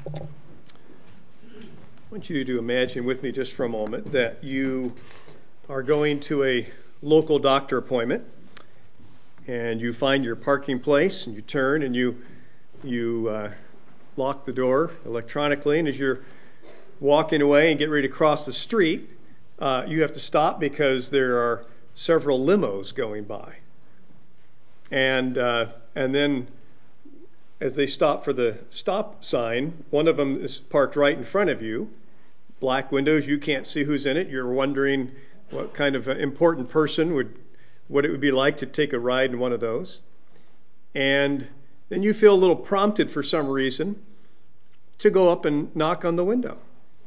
I want you to imagine with me just for a moment that you are going to a local doctor appointment and you find your parking place and you turn and you lock the door electronically, and as you're walking away and get ready to cross the street, you have to stop because there are several limos going by. And then as they stop for the stop sign, one of them is parked right in front of you. Black windows, you can't see who's in it. You're wondering what kind of important person what it would be like to take a ride in one of those. And then you feel a little prompted for some reason to go up and knock on the window.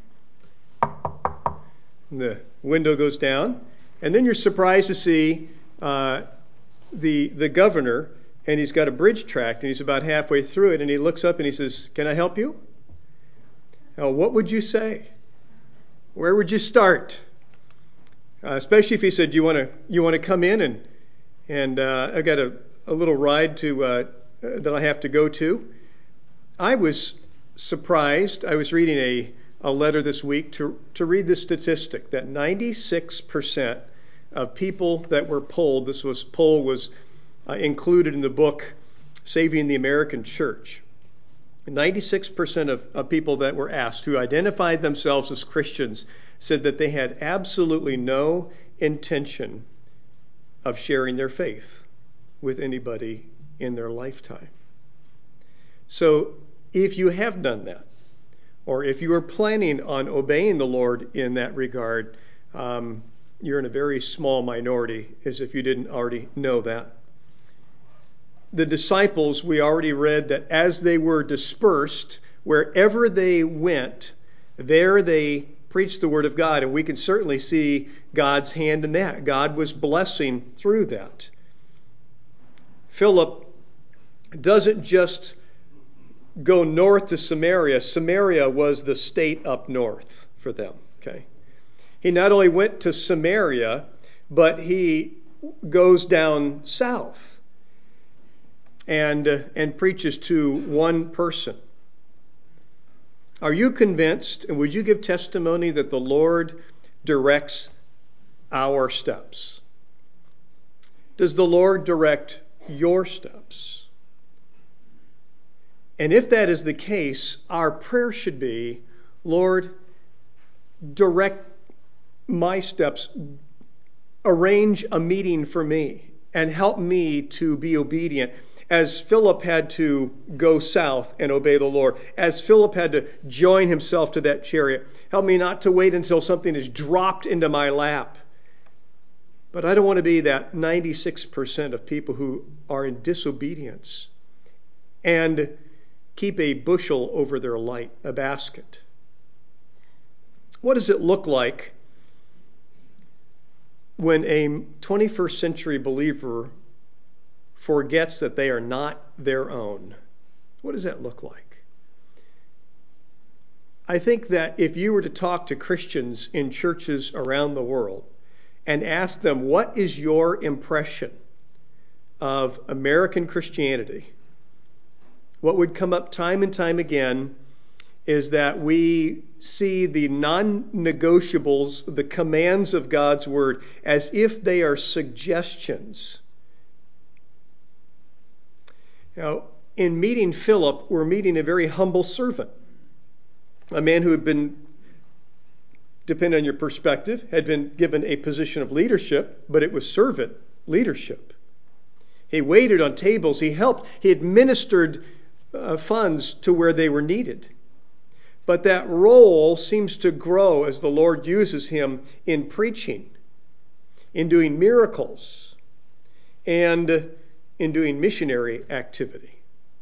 And the window goes down, and then you're surprised to see the governor, and he's got a bridge tract, and he's about halfway through it, and he looks up and he says, "Can I help you?" Now, what would you say? Where would you start? Especially if he said, "You want to come in and I got a little ride that I have to go to." I was surprised. I was reading a letter this week to read the statistic that 96% of people that were polled, poll was included in the book Saving the American Church. 96% of people that were asked who identified themselves as Christians said that they had absolutely no intention of sharing their faith with anybody in their lifetime. So if you have done that, or if you are planning on obeying the Lord in that regard, you're in a very small minority, as if you didn't already know that. The disciples, we already read that as they were dispersed, wherever they went, there they preached the word of God. And we can certainly see God's hand in that. God was blessing through that. Philip doesn't just go north to Samaria. Samaria was the state up north for them. Okay. He not only went to Samaria, but he goes down south and preaches to one person. Are you convinced, and would you give testimony that the Lord directs our steps? Does the Lord direct your steps? And if that is the case, our prayer should be, "Lord, direct my steps. Arrange a meeting for me and help me to be obedient." As Philip had to go south and obey the Lord, as Philip had to join himself to that chariot, help me not to wait until something is dropped into my lap. But I don't want to be that 96% of people who are in disobedience and keep a bushel over their light, a basket. What does it look like when a 21st century believer forgets that they are not their own? What does that look like? I think that if you were to talk to Christians in churches around the world and ask them, what is your impression of American Christianity, what would come up time and time again is that we see the non-negotiables, the commands of God's word, as if they are suggestions. Now, in meeting Philip, we're meeting a very humble servant, a man who had been, depending on your perspective, had been given a position of leadership, but it was servant leadership. He waited on tables, he helped, he administered funds to where they were needed. But that role seems to grow as the Lord uses him in preaching, in doing miracles, and in doing missionary activity.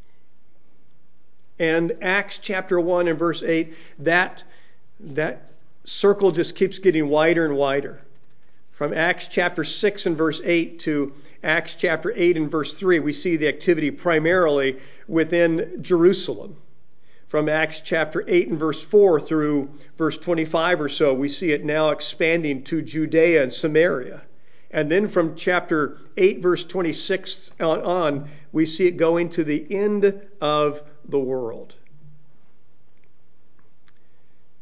And Acts chapter 1 and verse 8, that circle just keeps getting wider and wider. From Acts chapter 6 and verse 8 to Acts chapter 8 and verse 3, we see the activity primarily within Jerusalem. From Acts chapter 8 and verse 4 through verse 25 or so, we see it now expanding to Judea and Samaria. And then from chapter 8, verse 26 on, we see it going to the end of the world.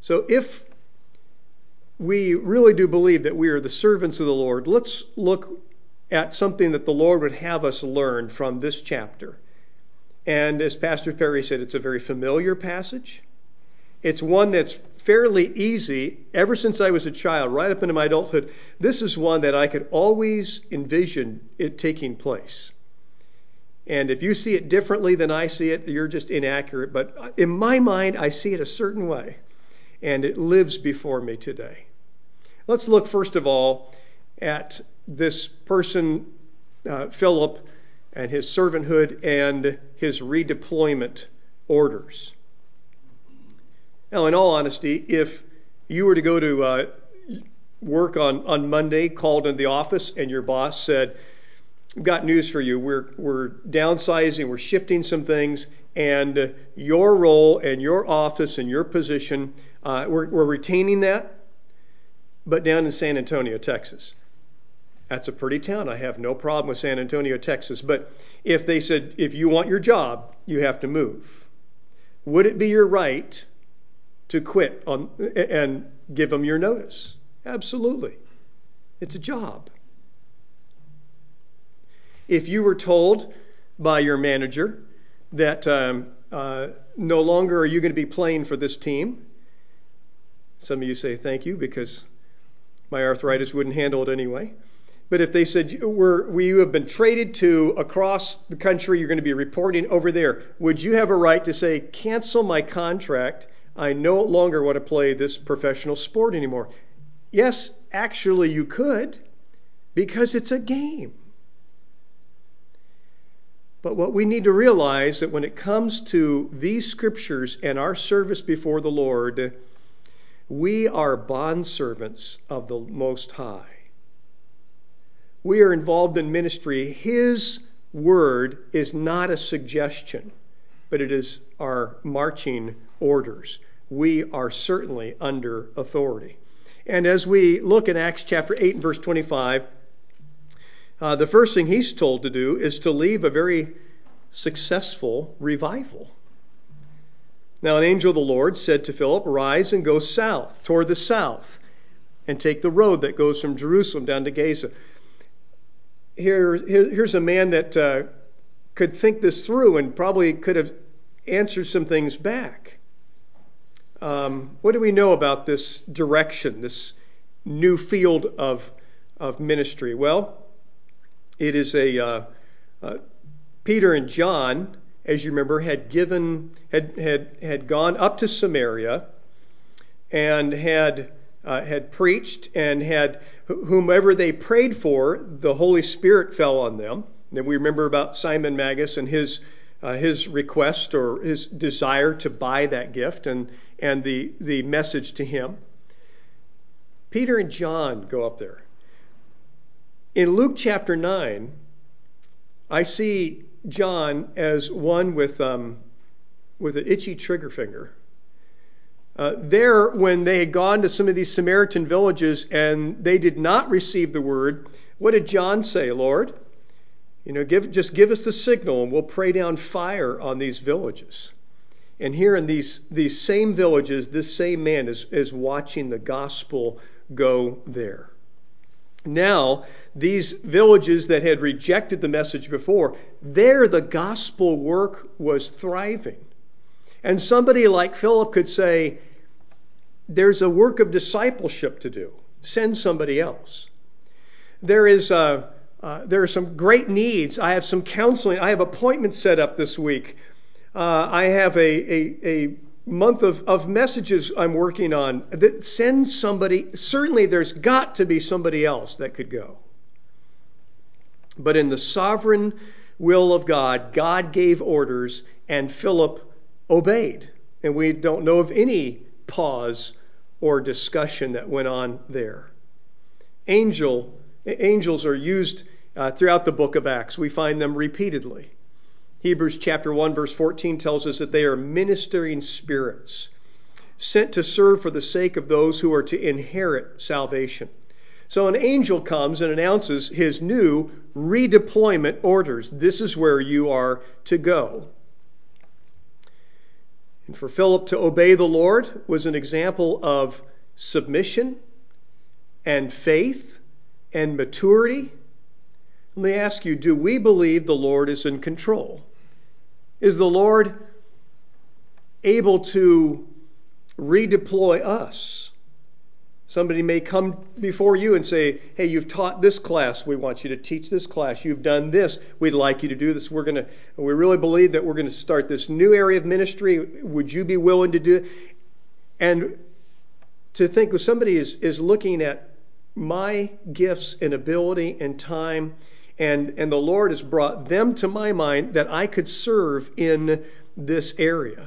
So if we really do believe that we are the servants of the Lord, let's look at something that the Lord would have us learn from this chapter. And as Pastor Perry said, it's a very familiar passage. It's one that's fairly easy. Ever since I was a child, right up into my adulthood, this is one that I could always envision it taking place. And if you see it differently than I see it, you're just inaccurate. But in my mind, I see it a certain way. And it lives before me today. Let's look first of all at this person, Philip, and his servanthood and his redeployment orders. Now, in all honesty, if you were to go to work on Monday, called into the office, and your boss said, "I've got news for you. We're downsizing, we're shifting some things, and your role and your office and your position, we're retaining that, but down in San Antonio, Texas." That's a pretty town. I have no problem with San Antonio, Texas. But if they said, if you want your job, you have to move, would it be your right to quit and give them your notice? Absolutely. It's a job. If you were told by your manager that no longer are you going to be playing for this team, some of you say thank you because my arthritis wouldn't handle it anyway. But if they said, you have been traded to across the country, you're going to be reporting over there, would you have a right to say, cancel my contract, I no longer want to play this professional sport anymore? Yes, actually you could, because it's a game. But what we need to realize that when it comes to these scriptures and our service before the Lord, we are bondservants of the Most High. We are involved in ministry. His word is not a suggestion, but it is our marching orders. We are certainly under authority. And as we look at Acts chapter 8 and verse 25, the first thing he's told to do is to leave a very successful revival. Now an angel of the Lord said to Philip, "Rise and go south, toward the south, and take the road that goes from Jerusalem down to Gaza." Here's a man that could think this through and probably could have answered some things back. What do we know about this direction, this new field of ministry? Well, it is Peter and John, as you remember, had gone up to Samaria and had preached, and had whomever they prayed for, the Holy Spirit fell on them. And we remember about Simon Magus and his request or his desire to buy that gift, and the message to him. Peter and John go up there. In Luke chapter 9, I see John as one with an itchy trigger finger. There, when they had gone to some of these Samaritan villages and they did not receive the word, what did John say? "Lord, just give us the signal and we'll pray down fire on these villages." And here in these same villages, this same man is watching the gospel go there. Now, these villages that had rejected the message before, there the gospel work was thriving. And somebody like Philip could say, there's a work of discipleship to do. Send somebody else. There are some great needs. I have some counseling. I have appointments set up this week. I have a month of messages I'm working on. Send somebody. Certainly there's got to be somebody else that could go. But in the sovereign will of God, God gave orders and Philip obeyed. And we don't know of any pause or discussion that went on there. Angels are used throughout the book of Acts. We find them repeatedly. Hebrews chapter 1 verse 14 tells us that they are ministering spirits sent to serve for the sake of those who are to inherit salvation. So an angel comes and announces his new redeployment orders. This is where you are to go. For Philip to obey the Lord was an example of submission and faith and maturity. Let me ask you, do we believe the Lord is in control? Is the Lord able to redeploy us? Somebody may come before you and say, hey, you've taught this class. We want you to teach this class. You've done this. We'd like you to do this. We really believe that we're going to start this new area of ministry. Would you be willing to do it? And to think if somebody is looking at my gifts and ability and time, and the Lord has brought them to my mind that I could serve in this area.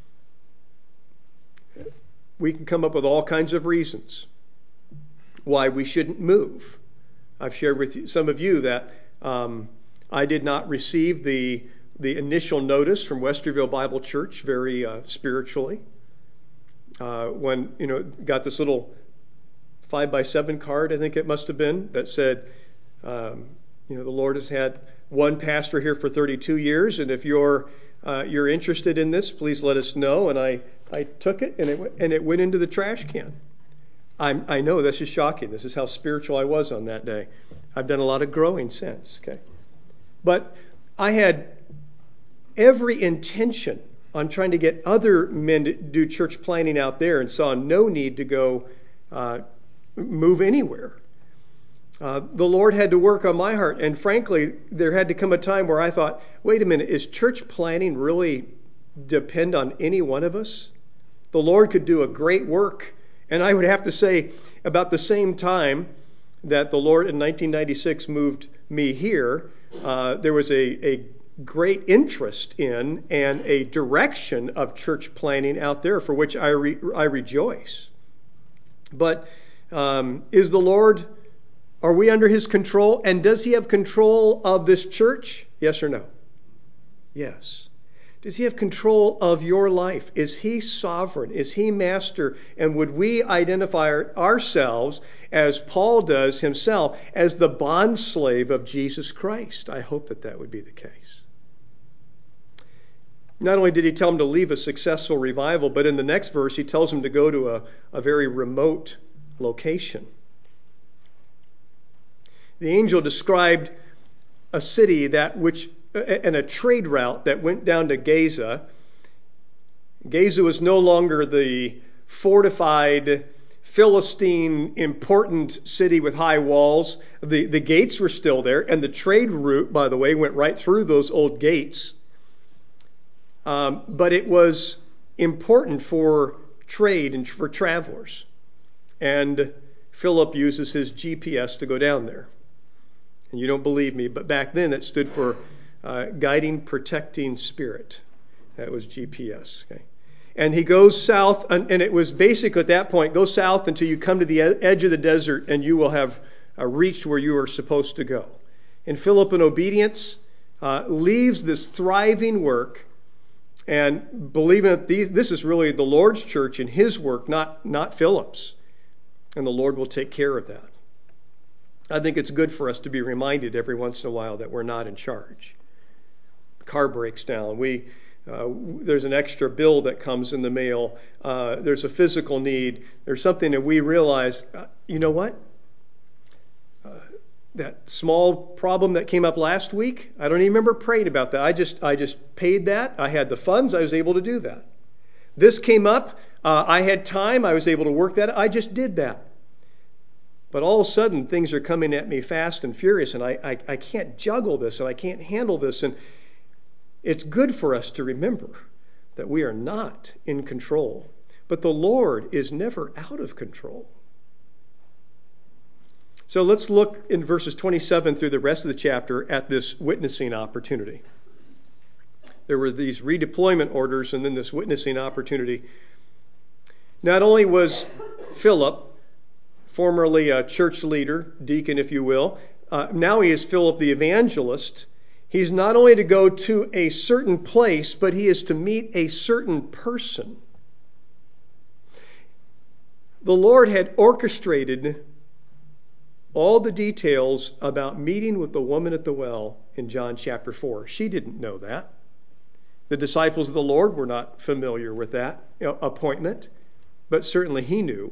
We can come up with all kinds of reasons why we shouldn't move. I've shared with some of you that I did not receive the initial notice from Westerville Bible Church very spiritually. When got this little 5x7 card, I think it must have been, that said, the Lord has had one pastor here for 32 years, and if you're interested in this, please let us know. And I took it, and it went into the trash can. I know this is shocking. This is how spiritual I was on that day. I've done a lot of growing since. Okay, but I had every intention on trying to get other men to do church planning out there, and saw no need to go move anywhere. The Lord had to work on my heart, and frankly, there had to come a time where I thought, wait a minute, is church planning really depend on any one of us? The Lord could do a great work. And I would have to say, about the same time that the Lord in 1996 moved me here, there was a great interest in and a direction of church planning out there for which I rejoice. But is the Lord, are we under his control? And does he have control of this church? Yes or no? Yes. Does he have control of your life? Is he sovereign? Is he master? And would we identify ourselves, as Paul does himself, as the bondslave of Jesus Christ? I hope that would be the case. Not only did he tell him to leave a successful revival, but in the next verse he tells him to go to a very remote location. The angel described a city and a trade route that went down to Gaza. Gaza was no longer the fortified, Philistine, important city with high walls. The gates were still there, and the trade route, by the way, went right through those old gates. But it was important for trade and for travelers. And Philip uses his GPS to go down there. And you don't believe me, but back then it stood for Guiding Protecting Spirit. That was GPS. Okay. And he goes south, and it was basically at that point, go south until you come to the edge of the desert, and you will have reached where you are supposed to go. And Philip, in obedience, leaves this thriving work, and believing that this is really the Lord's church and his work, not Philip's. And the Lord will take care of that. I think it's good for us to be reminded every once in a while that we're not in charge. Car breaks down. There's an extra bill that comes in the mail. There's a physical need. There's something that we realize, you know what? That small problem that came up last week, I don't even remember praying about that. I just paid that. I had the funds. I was able to do that. This came up. I had time. I was able to work that. I just did that. But all of a sudden, things are coming at me fast and furious, and I can't juggle this, and I can't handle this. And it's good for us to remember that we are not in control. But the Lord is never out of control. So let's look in verses 27 through the rest of the chapter at this witnessing opportunity. There were these redeployment orders and then this witnessing opportunity. Not only was Philip, formerly a church leader, deacon if you will, now he is Philip the evangelist. He's not only to go to a certain place, but he is to meet a certain person. The Lord had orchestrated all the details about meeting with the woman at the well in John chapter 4. She didn't know that. The disciples of the Lord were not familiar with that appointment, but certainly he knew.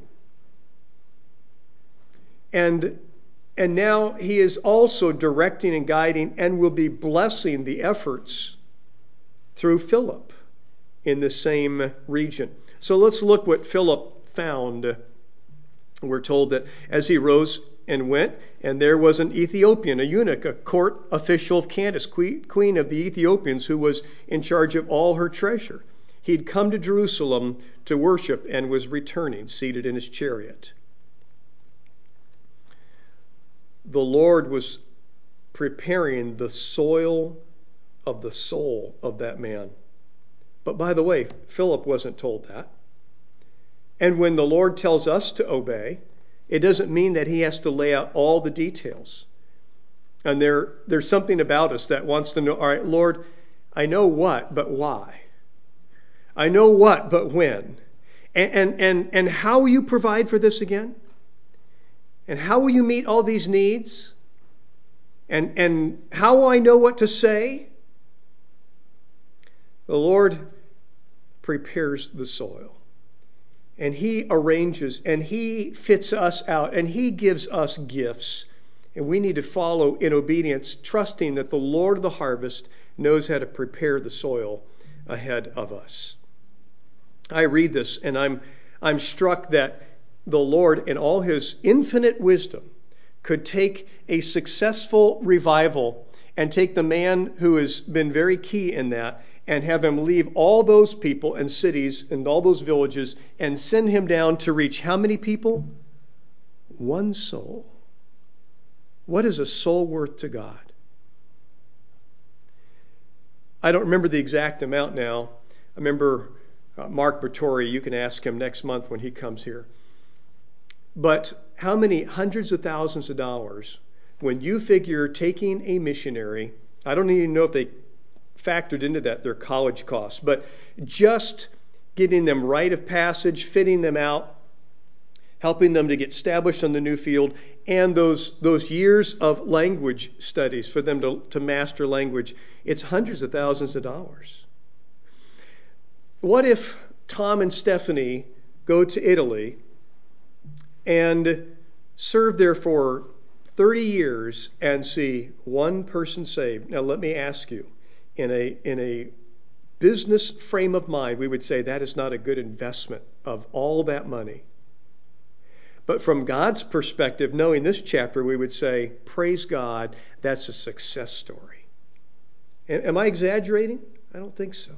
And now he is also directing and guiding and will be blessing the efforts through Philip in the same region. So let's look what Philip found. We're told that as he rose and went, and there was an Ethiopian, a eunuch, a court official of Candace, queen of the Ethiopians, who was in charge of all her treasure. He'd come to Jerusalem to worship and was returning, seated in his chariot. The Lord was preparing the soil of the soul of that man. But by the way, Philip wasn't told that. And when the Lord tells us to obey, it doesn't mean that he has to lay out all the details. And there's something about us that wants to know, all right, Lord, I know what, but why? I know what, but when? And how will you provide for this again? And how will you meet all these needs? And how will I know what to say? The Lord prepares the soil. And he arranges and he fits us out and he gives us gifts. And we need to follow in obedience, trusting that the Lord of the harvest knows how to prepare the soil ahead of us. I read this and I'm struck that the Lord, in all his infinite wisdom, could take a successful revival and take the man who has been very key in that and have him leave all those people and cities and all those villages and send him down to reach how many people? One soul. What is a soul worth to God? I don't remember the exact amount now. I remember Mark Bertori, you can ask him next month when he comes here. But how many hundreds of thousands of dollars when you figure taking a missionary, I don't even know if they factored into that their college costs, but just getting them rite of passage, fitting them out, helping them to get established on the new field, and those years of language studies for them to master language, it's hundreds of thousands of dollars. What if Tom and Stephanie go to Italy and serve there for 30 years and see one person saved? Now let me ask you, in a business frame of mind, we would say that is not a good investment of all that money. But from God's perspective, knowing this chapter, we would say, praise God, that's a success story. Am I exaggerating? I don't think so.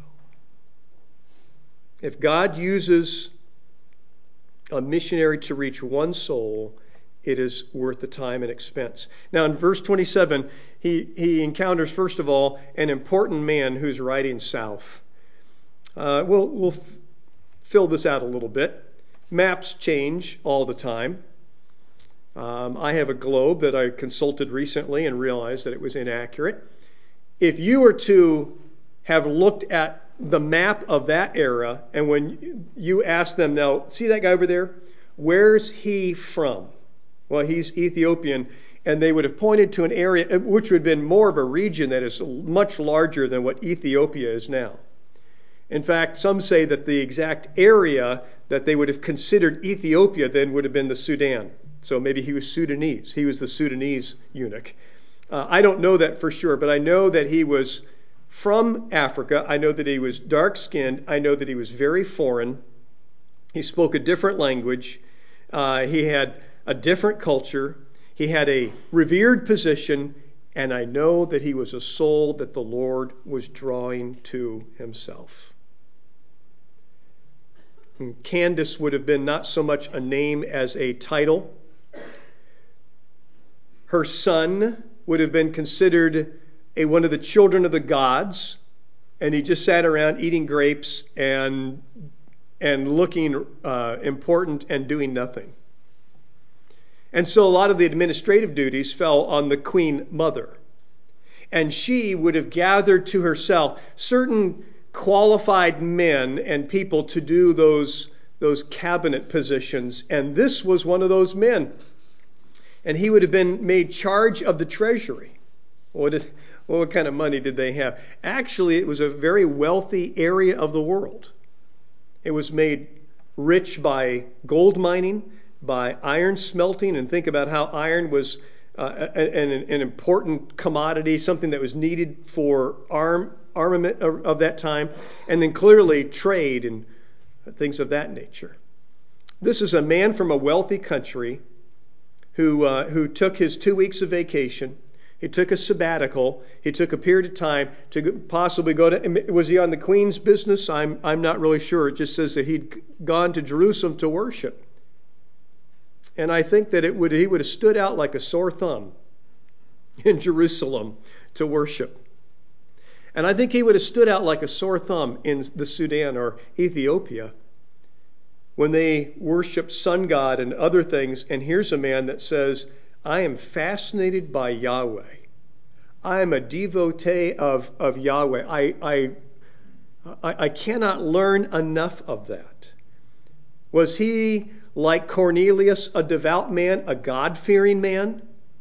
If God uses a missionary to reach one soul, it is worth the time and expense. Now in verse 27, he encounters, first of all, an important man who's riding south. We'll fill this out a little bit. Maps change all the time. I have a globe that I consulted recently and realized that it was inaccurate. If you were to have looked at the map of that era, and when you ask them, now, see that guy over there? Where's he from? Well, he's Ethiopian, and they would have pointed to an area which would have been more of a region that is much larger than what Ethiopia is now. In fact, some say that the exact area that they would have considered Ethiopia then would have been the Sudan. So maybe he was Sudanese. He was the Sudanese eunuch. I don't know that for sure, but I know that he was from Africa. I know that he was dark-skinned. I know that he was very foreign. He spoke a different language. He had a different culture. He had a revered position, and I know that he was a soul that the Lord was drawing to himself. And Candace would have been not so much a name as a title. Her son would have been considered one of the children of the gods, and he just sat around eating grapes and looking important and doing nothing. And so a lot of the administrative duties fell on the queen mother. And she would have gathered to herself certain qualified men and people to do those cabinet positions. And this was one of those men. And he would have been made charge of the treasury. What Well, what kind of money did they have? Actually, it was a very wealthy area of the world. It was made rich by gold mining, by iron smelting, and think about how iron was an important commodity, something that was needed for armament of that time, and then clearly trade and things of that nature. This is a man from a wealthy country who took his 2 weeks of vacation. He took a sabbatical. He took a period of time to possibly go to, was he on the Queen's business? I'm not really sure. It just says that he'd gone to Jerusalem to worship. And I think that he would have stood out like a sore thumb in Jerusalem to worship. And I think he would have stood out like a sore thumb in the Sudan or Ethiopia when they worship sun god and other things. And here's a man that says, I am fascinated by Yahweh. I am a devotee of Yahweh. I cannot learn enough of that. Was he, like Cornelius, a devout man, a God-fearing man?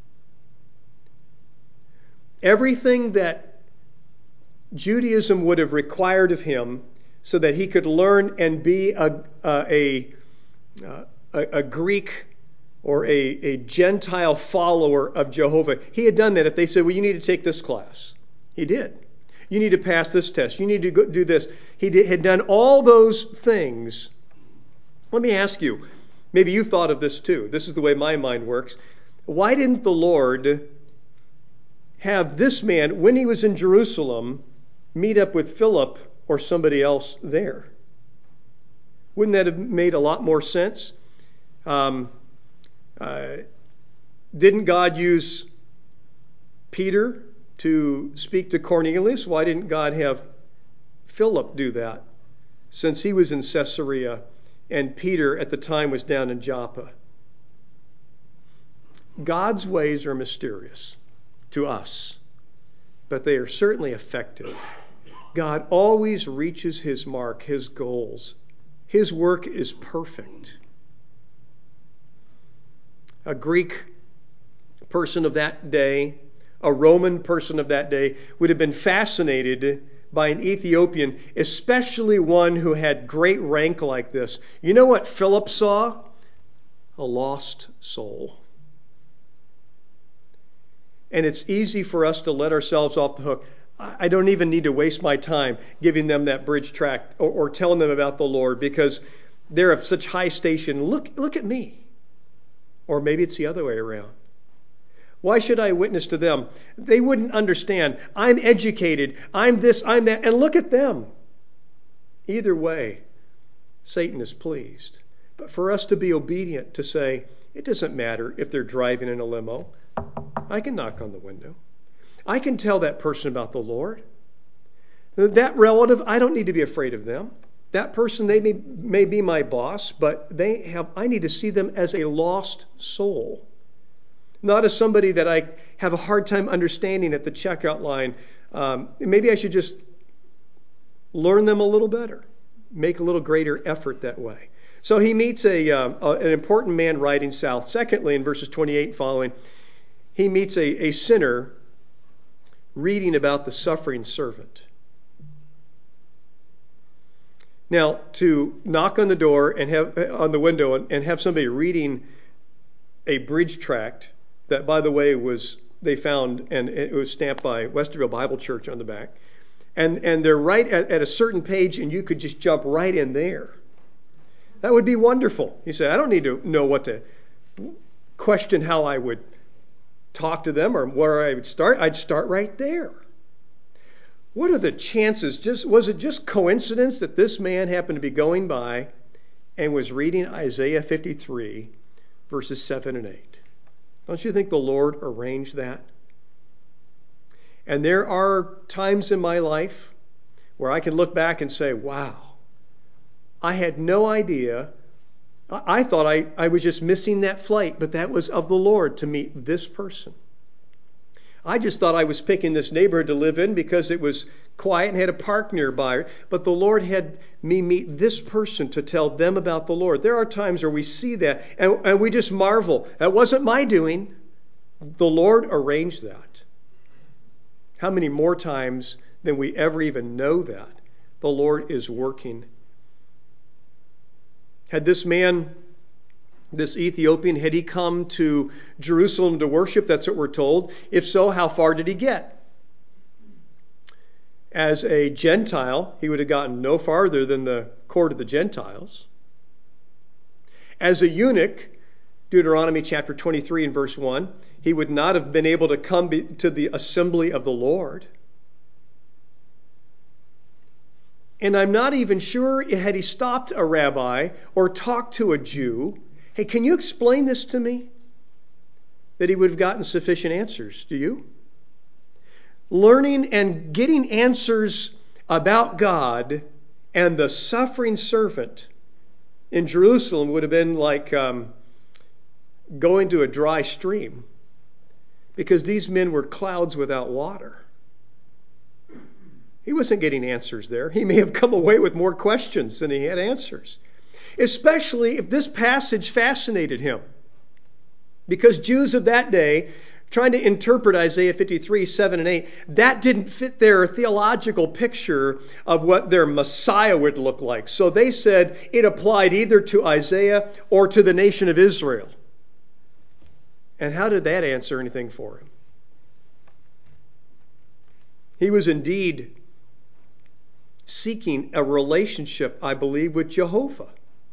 Everything that Judaism would have required of him so that he could learn and be a Greek or a Gentile follower of Jehovah. He had done that. If they said, well, you need to take this class, he did. You need to pass this test. You need to go do this. Had done all those things. Let me ask you, maybe you thought of this too. This is the way my mind works. Why didn't the Lord have this man, when he was in Jerusalem, meet up with Philip or somebody else there? Wouldn't that have made a lot more sense? Didn't God use Peter to speak to Cornelius? Why didn't God have Philip do that, since he was in Caesarea and Peter at the time was down in Joppa? God's ways are mysterious to us, but they are certainly effective. God always reaches his mark, his goals. His work is perfect. A Greek person of that day, a Roman person of that day, would have been fascinated by an Ethiopian, especially one who had great rank like this. You know what Philip saw? A lost soul. And it's easy for us to let ourselves off the hook. I don't even need to waste my time giving them that bridge tract or telling them about the Lord because they're of such high station. Look at me. Or maybe it's the other way around. Why should I witness to them? They wouldn't understand. I'm educated. I'm this, I'm that. And look at them. Either way, Satan is pleased. But for us to be obedient, to say, it doesn't matter if they're driving in a limo. I can knock on the window. I can tell that person about the Lord. That relative, I don't need to be afraid of them. That person, they may be my boss, but I need to see them as a lost soul. Not as somebody that I have a hard time understanding at the checkout line. Maybe I should just learn them a little better. Make a little greater effort that way. So he meets an important man riding south. Secondly, in verses 28 and following, he meets a sinner reading about the suffering servant. Now, to knock on the door and have on the window and have somebody reading a bridge tract that, by the way, they found and it was stamped by Westerville Bible Church on the back, and they're right at a certain page, and you could just jump right in there. That would be wonderful. You say, I don't need to know what to question how I would talk to them or where I would start. I'd start right there. What are the chances? Was it just coincidence that this man happened to be going by and was reading Isaiah 53, verses 7 and 8? Don't you think the Lord arranged that? And there are times in my life where I can look back and say, wow, I had no idea. I thought I was just missing that flight, but that was of the Lord to meet this person. I just thought I was picking this neighborhood to live in because it was quiet and had a park nearby. But the Lord had me meet this person to tell them about the Lord. There are times where we see that and we just marvel. That wasn't my doing. The Lord arranged that. How many more times than we ever even know that the Lord is working? Had this man, this Ethiopian, had he come to Jerusalem to worship? That's what we're told. If so, how far did he get? As a Gentile, he would have gotten no farther than the court of the Gentiles. As a eunuch, Deuteronomy chapter 23 and verse 1, he would not have been able to come to the assembly of the Lord. And I'm not even sure, had he stopped a rabbi or talked to a Jew, hey, can you explain this to me? That he would have gotten sufficient answers. Do you? Learning and getting answers about God and the suffering servant in Jerusalem would have been like going to a dry stream, because these men were clouds without water. He wasn't getting answers there. He may have come away with more questions than he had answers, especially if this passage fascinated him. Because Jews of that day, trying to interpret Isaiah 53, 7 and 8, that didn't fit their theological picture of what their Messiah would look like. So they said it applied either to Isaiah or to the nation of Israel. And how did that answer anything for him? He was indeed seeking a relationship, I believe, with Jehovah.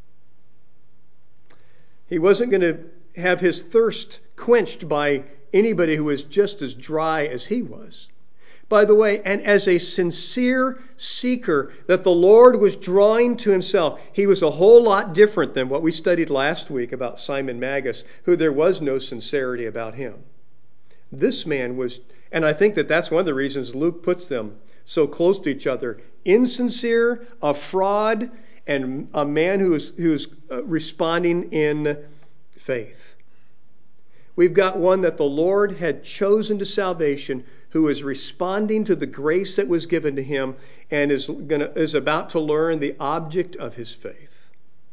He wasn't going to have his thirst quenched by anybody who was just as dry as he was. By the way, and as a sincere seeker that the Lord was drawing to himself, he was a whole lot different than what we studied last week about Simon Magus, who there was no sincerity about him. This man was, and I think that that's one of the reasons Luke puts them so close to each other. Insincere, a fraud, and a man who's responding in faith. We've got one that the Lord had chosen to salvation, who is responding to the grace that was given to him and is about to learn the object of his faith.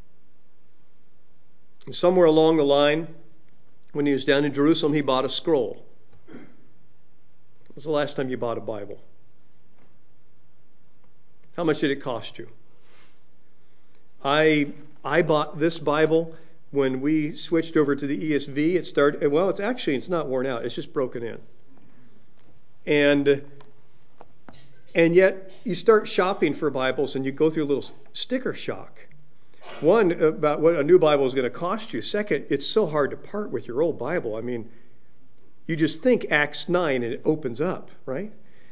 And somewhere along the line, when he was down in Jerusalem, he bought a scroll. When was the last time you bought a Bible? How much did it cost you? I bought this Bible when we switched over to the ESV. It's not worn out. It's just broken in. And yet you start shopping for Bibles and you go through a little sticker shock. One, about what a new Bible is going to cost you. Second, it's so hard to part with your old Bible. I mean, you just think Acts 9 and it opens up, right?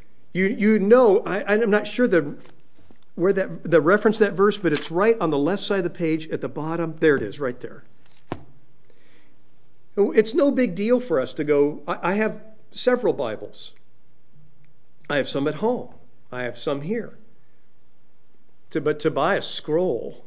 I'm not sure the reference to that verse, but it's right on the left side of the page at the bottom. There it is, right there. It's no big deal for us to go. I have several Bibles. I have some at home. I have some here. But to buy a scroll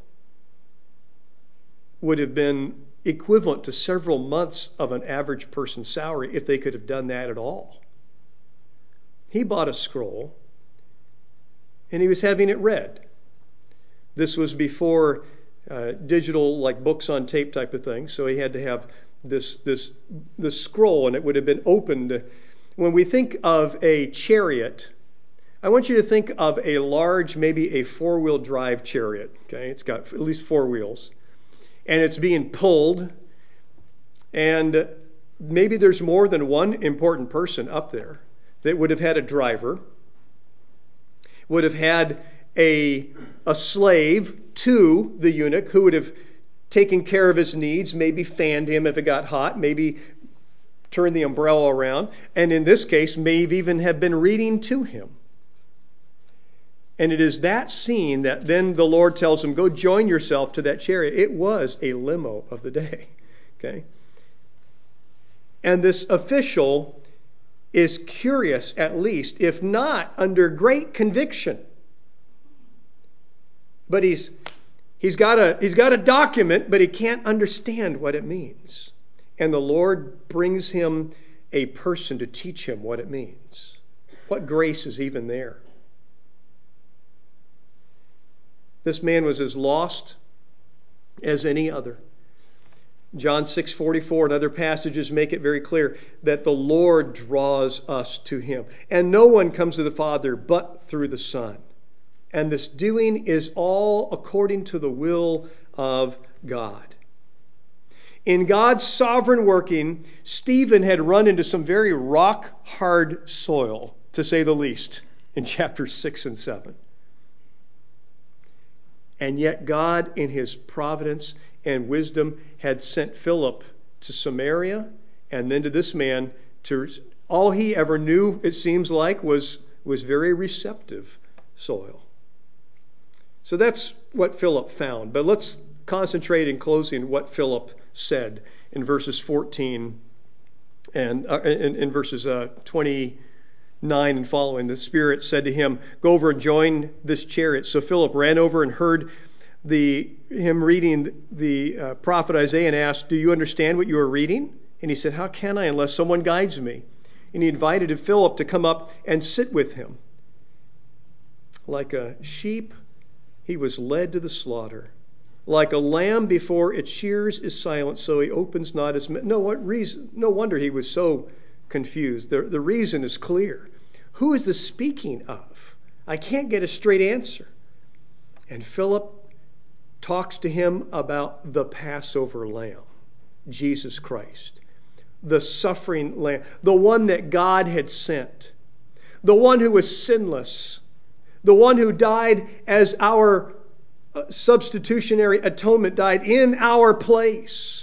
would have been equivalent to several months of an average person's salary if they could have done that at all. He bought a scroll and he was having it read. This was before digital, like books on tape type of thing, so he had to have this scroll, and it would have been opened. When we think of a chariot, I want you to think of a large, maybe a four-wheel drive chariot. Okay, it's got at least four wheels, and it's being pulled, and maybe there's more than one important person up there that would have had a driver, would have had a slave to the eunuch who would have taken care of his needs, maybe fanned him if it got hot, maybe turned the umbrella around, and in this case, may even have been reading to him. And it is that scene that then the Lord tells him, go join yourself to that chariot. It was a limo of the day. Okay? And this official is curious, at least, if not under great conviction. But he's got a document, but he can't understand what it means. And the Lord brings him a person to teach him what it means. What grace is even there? This man was as lost as any other. John 6:44 and other passages make it very clear that the Lord draws us to him. And no one comes to the Father but through the Son. And this doing is all according to the will of God. In God's sovereign working, Stephen had run into some very rock-hard soil, to say the least, in chapters 6 and 7. And yet God, in his providence and wisdom, had sent Philip to Samaria and then to this man. All he ever knew, it seems like, was very receptive soil. So that's what Philip found. But let's concentrate in closing what Philip said in verses 14 and in verses 29 and following. The Spirit said to him, "Go over and join this chariot." So Philip ran over and heard him reading the prophet Isaiah and asked, "Do you understand what you are reading?" And he said, "How can I unless someone guides me?" And he invited Philip to come up and sit with him. Like a sheep, he was led to the slaughter. Like a lamb before its shears is silent, so he opens not his mouth. No wonder he was so confused. The reason is clear. Who is this speaking of? I can't get a straight answer. And Philip talks to him about the Passover lamb, Jesus Christ, the suffering lamb, the one that God had sent, the one who was sinless, the one who died as our substitutionary atonement, died in our place.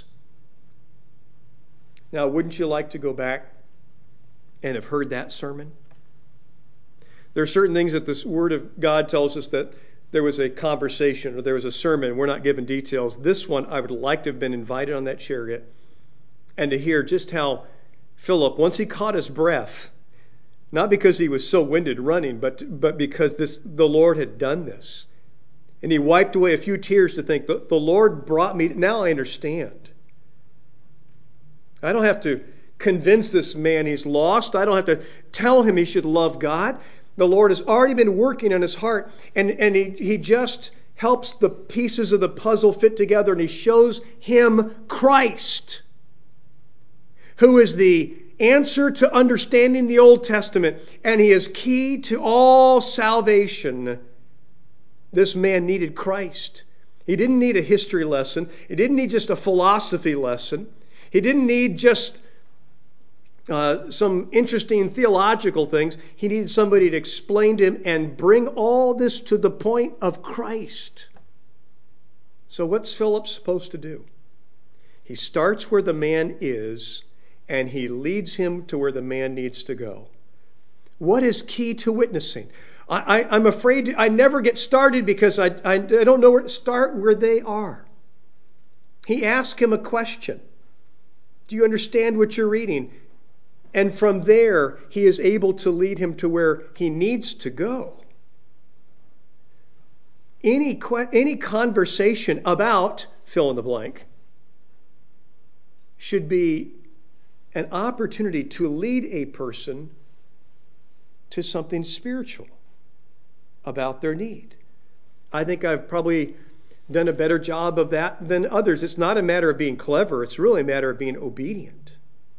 Now, wouldn't you like to go back and have heard that sermon? There are certain things that this Word of God tells us that there was a conversation or there was a sermon. We're not given details. This one, I would like to have been invited on that chariot and to hear just how Philip, once he caught his breath, not because he was so winded running, but because the Lord had done this. And he wiped away a few tears to think, the Lord brought me, now I understand. I don't have to convince this man he's lost. I don't have to tell him he should love God. The Lord has already been working on his heart, and he just helps the pieces of the puzzle fit together, and he shows him Christ, who is the answer to understanding the Old Testament, and he is key to all salvation. This man needed Christ. He didn't need a history lesson. He didn't need just a philosophy lesson. He didn't need just some interesting theological things. He needed somebody to explain to him and bring all this to the point of Christ. So what's Philip supposed to do? He starts where the man is, and he leads him to where the man needs to go. What is key to witnessing? I'm afraid I never get started because I don't know where to start where they are. He asks him a question. Do you understand what you're reading? And from there, he is able to lead him to where he needs to go. Any conversation about fill in the blank should be an opportunity to lead a person to something spiritual about their need. I think I've probably done a better job of that than others. It's not a matter of being clever. It's really a matter of being obedient.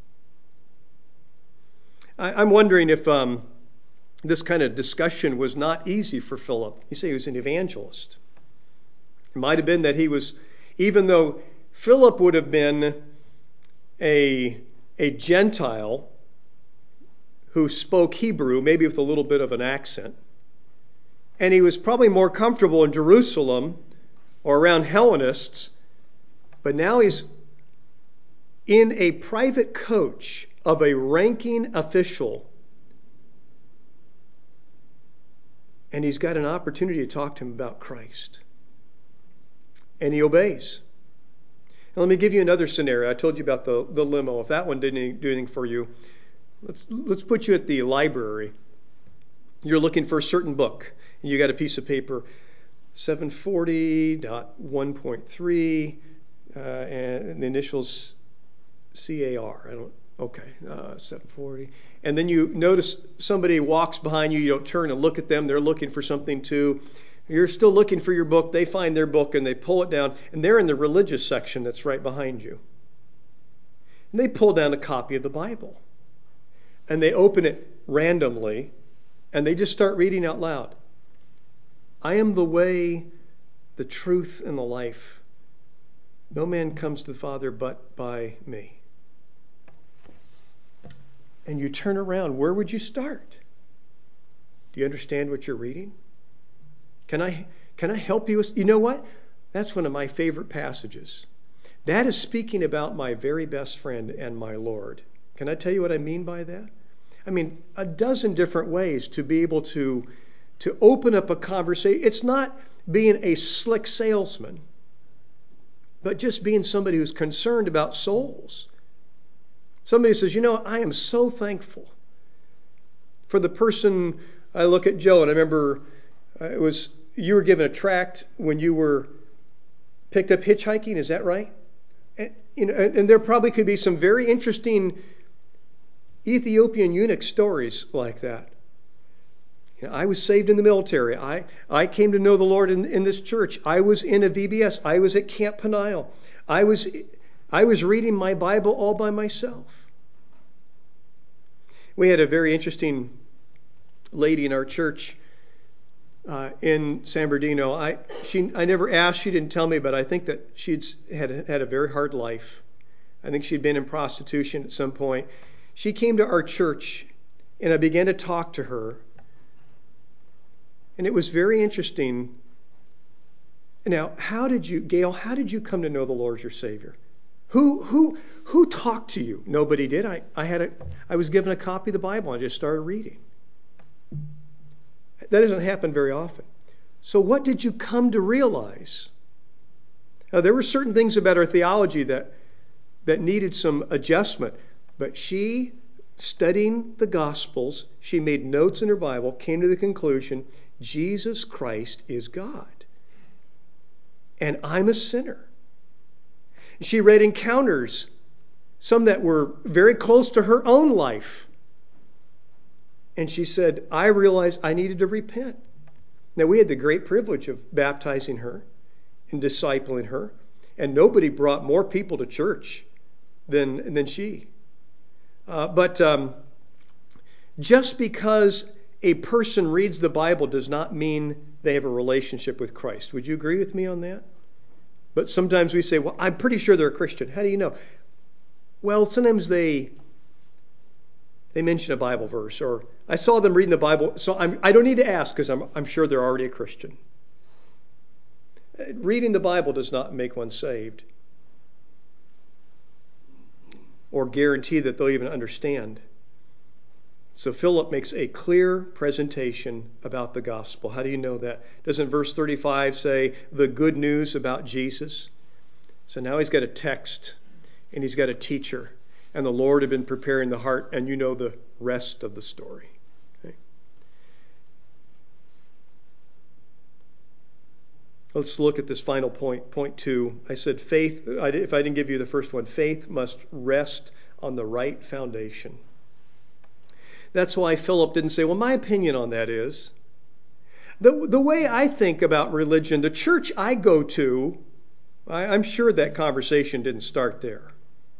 I'm wondering if this kind of discussion was not easy for Philip. You say he was an evangelist. It might have been that he was, even though Philip would have been a Gentile who spoke Hebrew, maybe with a little bit of an accent, and he was probably more comfortable in Jerusalem or around Hellenists, but now he's in a private coach of a ranking official, and he's got an opportunity to talk to him about Christ. And he obeys. Now, let me give you another scenario. I told you about the limo. If that one didn't do anything for you, let's put you at the library. You're looking for a certain book, and you got a piece of paper, 740.1.3, and the initials CAR. 740. And then you notice somebody walks behind you. You don't turn and look at them. They're looking for something too. You're still looking for your book. They find their book and they pull it down, and they're in the religious section that's right behind you. And they pull down a copy of the Bible. And they open it randomly, and they just start reading out loud. I am the way, the truth, and the life. No man comes to the Father but by me. And you turn around, where would you start? Do you understand what you're reading? Can I help you? You know what? That's one of my favorite passages. That is speaking about my very best friend and my Lord. Can I tell you what I mean by that? I mean, a dozen different ways to be able to open up a conversation. It's not being a slick salesman, but just being somebody who's concerned about souls. Somebody says, I am so thankful for the person. I look at Joe, and I remember you were given a tract when you were picked up hitchhiking. Is that right? And there probably could be some very interesting Ethiopian eunuch stories like that. I was saved in the military. I came to know the Lord in this church. I was in a VBS. I was at Camp Peniel. I was reading my Bible all by myself. We had a very interesting lady in our church in San Bernardino. I never asked, she didn't tell me, but I think that she'd had a very hard life. I think she'd been in prostitution at some point. She came to our church, and I began to talk to her. And it was very interesting. Now, Gail, how did you come to know the Lord as your Savior? Who talked to you? Nobody did. I was given a copy of the Bible. I just started reading. That doesn't happen very often. So what did you come to realize? Now, there were certain things about her theology that needed some adjustment. But she, studying the Gospels, she made notes in her Bible, came to the conclusion, Jesus Christ is God. And I'm a sinner. She read encounters, some that were very close to her own life. And she said, I realized I needed to repent. Now, we had the great privilege of baptizing her and discipling her. And nobody brought more people to church than she. But just because a person reads the Bible does not mean they have a relationship with Christ. Would you agree with me on that? But sometimes we say, well, I'm pretty sure they're a Christian. How do you know? Well, sometimes they mention a Bible verse, or I saw them reading the Bible, so I don't need to ask because I'm sure they're already a Christian. Reading the Bible does not make one saved or guarantee that they'll even understand. So Philip makes a clear presentation about the gospel. How do you know that? Doesn't verse 35 say the good news about Jesus? So now he's got a text and he's got a teacher, and the Lord had been preparing the heart, and you know the rest of the story. Okay? Let's look at this final point, point 2. I said faith, if I didn't give you the first one, faith must rest on the right foundation. That's why Philip didn't say, well, my opinion on that is. The way I think about religion, the church I go to, I'm sure that conversation didn't start there.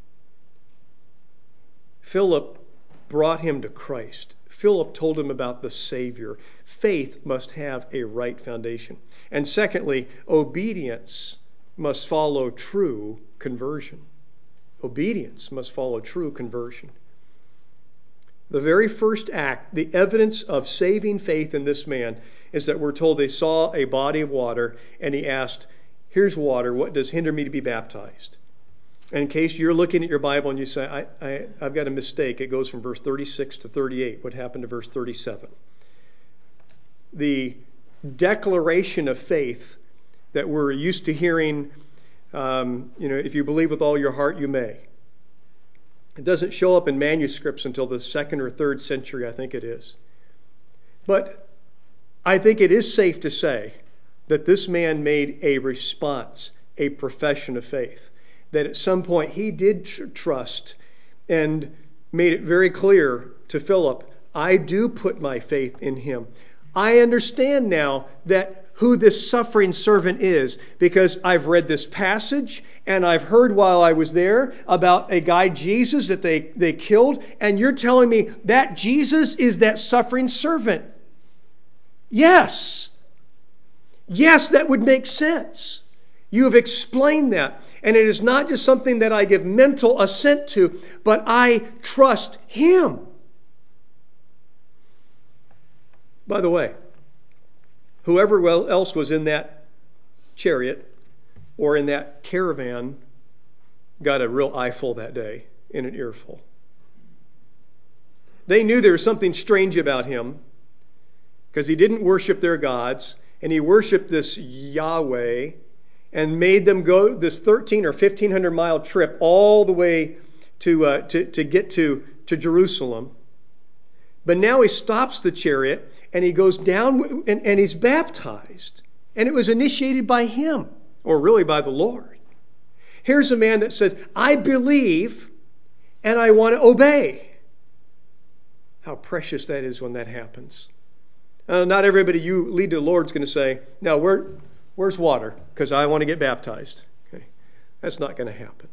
Philip brought him to Christ. Philip told him about the Savior. Faith must have a right foundation. And secondly, obedience must follow true conversion. Obedience must follow true conversion. The very first act, the evidence of saving faith in this man, is that we're told they saw a body of water, and he asked, here's water, what does hinder me to be baptized? And in case you're looking at your Bible and you say, I've got a mistake, it goes from verse 36 to 38. What happened to verse 37? The declaration of faith that we're used to hearing, if you believe with all your heart, you may. It doesn't show up in manuscripts until the 2nd or 3rd century, I think it is. But I think it is safe to say that this man made a response, a profession of faith. That at some point he did trust and made it very clear to Philip, I do put my faith in him. I understand now that who this suffering servant is because I've read this passage and I've heard while I was there about a guy, Jesus, that they killed, and you're telling me that Jesus is that suffering servant. Yes. Yes, that would make sense. You have explained that. And it is not just something that I give mental assent to, but I trust him. By the way, whoever else was in that chariot or in that caravan got a real eyeful that day and an earful. They knew there was something strange about him because he didn't worship their gods, and he worshiped this Yahweh and made them go this 1,300 or 1,500 mile trip all the way to get to Jerusalem. But now he stops the chariot and he goes down and he's baptized. And it was initiated by him, or really by the Lord. Here's a man that says, I believe and I want to obey. How precious that is when that happens. Not everybody you lead to the Lord is going to say, now where's water? Because I want to get baptized. Okay. That's not going to happen.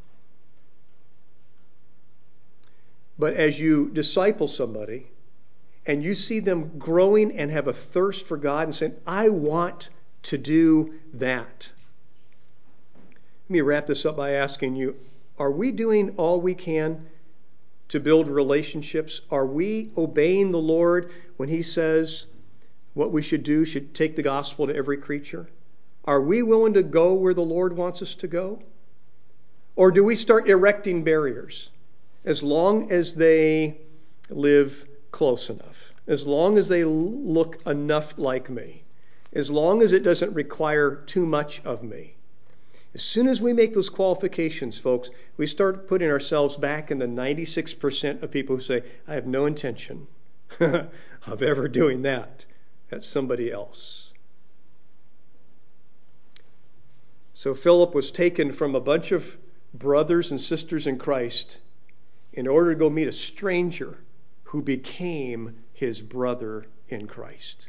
But as you disciple somebody and you see them growing and have a thirst for God and saying, I want to do that. Let me wrap this up by asking you, are we doing all we can to build relationships? Are we obeying the Lord when he says what we should do should take the gospel to every creature? Are we willing to go where the Lord wants us to go? Or do we start erecting barriers as long as they live close enough, as long as they look enough like me, as long as it doesn't require too much of me? As soon as we make those qualifications, folks, we start putting ourselves back in the 96% of people who say, I have no intention of ever doing that. That's somebody else. So Philip was taken from a bunch of brothers and sisters in Christ in order to go meet a stranger who became his brother in Christ.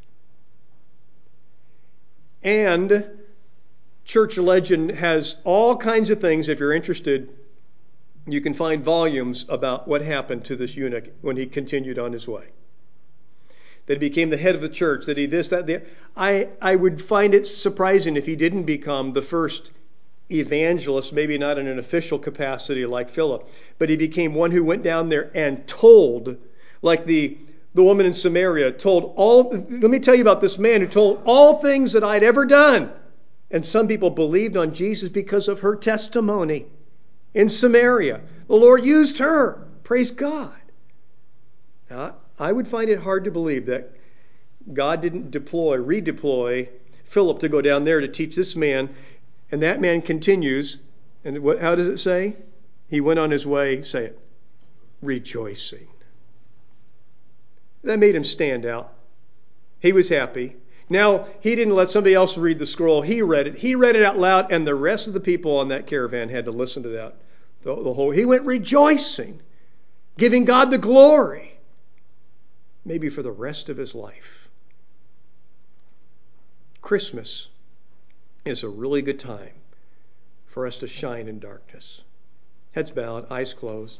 And church legend has all kinds of things. If you're interested, you can find volumes about what happened to this eunuch when he continued on his way. That he became the head of the church, that he this, that, the... I would find it surprising if he didn't become the first evangelist, maybe not in an official capacity like Philip, but he became one who went down there and told, like the woman in Samaria told all, let me tell you about this man who told all things that I'd ever done. And some people believed on Jesus because of her testimony in Samaria. The Lord used her. Praise God. Now, I would find it hard to believe that God didn't redeploy Philip to go down there to teach this man. And that man continues. And how does it say? He went on his way, say it, rejoicing. That made him stand out. He was happy. Now, he didn't let somebody else read the scroll. He read it. He read it out loud, and the rest of the people on that caravan had to listen to that. He went rejoicing, giving God the glory, maybe for the rest of his life. Christmas is a really good time for us to shine in darkness. Heads bowed, eyes closed.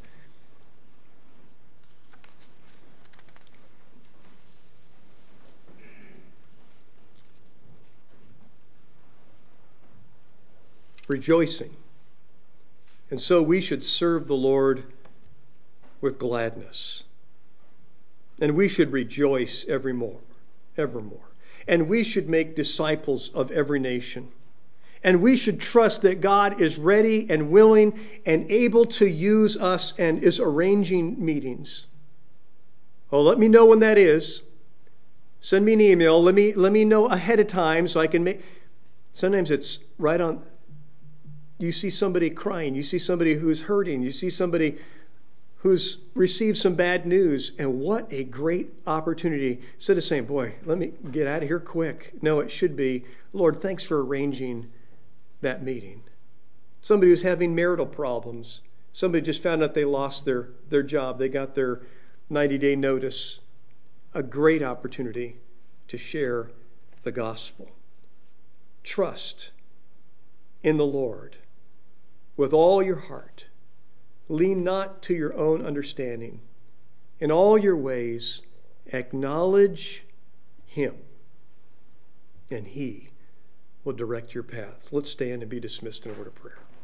Rejoicing. And so we should serve the Lord with gladness. And we should rejoice evermore. And we should make disciples of every nation. And we should trust that God is ready and willing and able to use us and is arranging meetings. Oh, let me know when that is. Send me an email. Let me know ahead of time so I can make... Sometimes it's right on... You see somebody crying. You see somebody who's hurting. You see somebody who's received some bad news. And what a great opportunity. Instead of saying, boy, let me get out of here quick. No, it should be, Lord, thanks for arranging that meeting. Somebody who's having marital problems. Somebody just found out they lost their job. They got their 90-day notice. A great opportunity to share the gospel. Trust in the Lord with all your heart. Lean not to your own understanding. In all your ways, acknowledge Him, and He will direct your paths. Let's stand and be dismissed in a word of prayer.